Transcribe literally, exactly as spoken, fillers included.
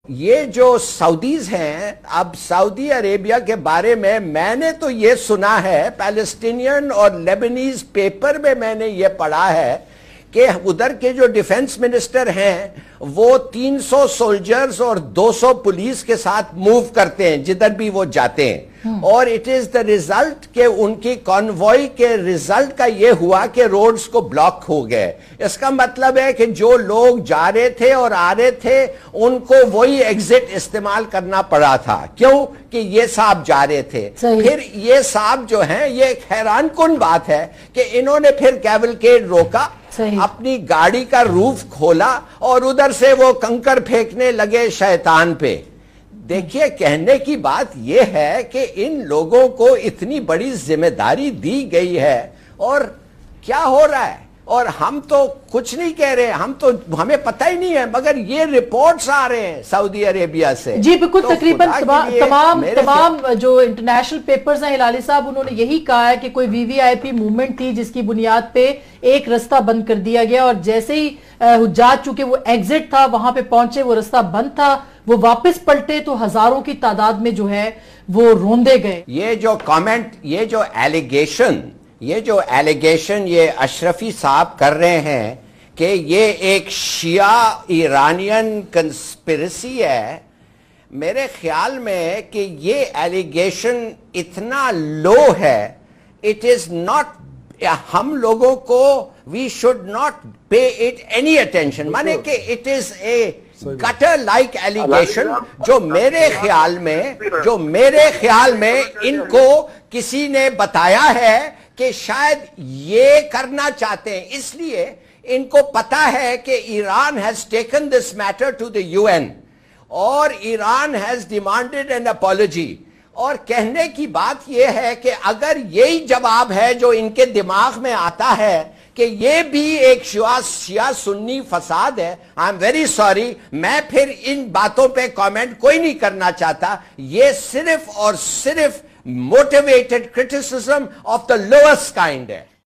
یہ جو سعودیز ہیں، اب سعودی عربیہ کے بارے میں میں نے تو یہ سنا ہے، پیلسٹینین اور لیبنیز پیپر میں میں نے یہ پڑھا ہے کہ ادھر کے جو ڈیفنس منسٹر ہیں وہ تین سو سولجرز اور دو سو پولیس کے ساتھ موو کرتے ہیں جدھر بھی وہ جاتے ہیں، اور اٹ از دا ریزلٹ کہ ان کی کانوائے کے ریزلٹ کا یہ ہوا کہ روڈز کو بلاک ہو گئے۔ اس کا مطلب ہے کہ جو لوگ جا رہے تھے اور آ رہے تھے ان کو وہی ایگزٹ استعمال کرنا پڑا تھا، کیوں کہ یہ صاحب جا رہے تھے۔ پھر یہ صاحب جو ہیں، یہ ایک حیران کن بات ہے کہ انہوں نے پھر کیولکیڈ روکا، اپنی گاڑی کا روف کھولا اور ادھر سے وہ کنکر پھینکنے لگے شیطان پہ۔ دیکھیے، کہنے کی بات یہ ہے کہ ان لوگوں کو اتنی بڑی ذمہ داری دی گئی ہے اور کیا ہو رہا ہے، اور ہم تو کچھ نہیں کہہ رہے، ہم تو ہمیں پتہ ہی نہیں ہے، مگر یہ رپورٹس آ رہے ہیں سعودی عربیہ سے۔ جی بالکل، تقریباً تمام تمام جو انٹرنیشنل پیپرز ہیں ہلالی صاحب، انہوں نے یہی کہا ہے کہ کوئی وی وی آئی پی موومنٹ تھی جس کی بنیاد پہ ایک رستہ بند کر دیا گیا، اور جیسے ہی حجاج چونکہ وہ ایگزٹ تھا وہاں پہ پہنچے، وہ رستہ بند تھا، وہ واپس پلٹے تو ہزاروں کی تعداد میں جو ہے وہ روندے گئے۔ یہ جو کامنٹ، یہ جو ایلیگیشن یہ جو ایلیگیشن یہ اشرفی صاحب کر رہے ہیں کہ یہ ایک شیعہ ایرانین کنسپریسی ہے، میرے خیال میں کہ یہ ایلیگیشن اتنا لو ہے، اٹ از ناٹ، ہم لوگوں کو we should not pay it any attention, مانے کہ it is a gutter like allegation جو میرے خیال میں جو میرے خیال میں ان کو کسی نے بتایا ہے کہ شاید یہ کرنا چاہتے ہیں، اس لیے ان کو پتا ہے کہ Iran has taken this matter to the U N اور Iran has demanded an apology, اور کہنے کی بات یہ ہے کہ اگر یہی جواب ہے جو ان کے دماغ میں آتا ہے کہ یہ بھی ایک شیعہ سنی فساد ہے، آئی ایم ویری سوری، میں پھر ان باتوں پہ کامنٹ کوئی نہیں کرنا چاہتا۔ یہ صرف اور صرف motivated criticism of the lowest kind ہے۔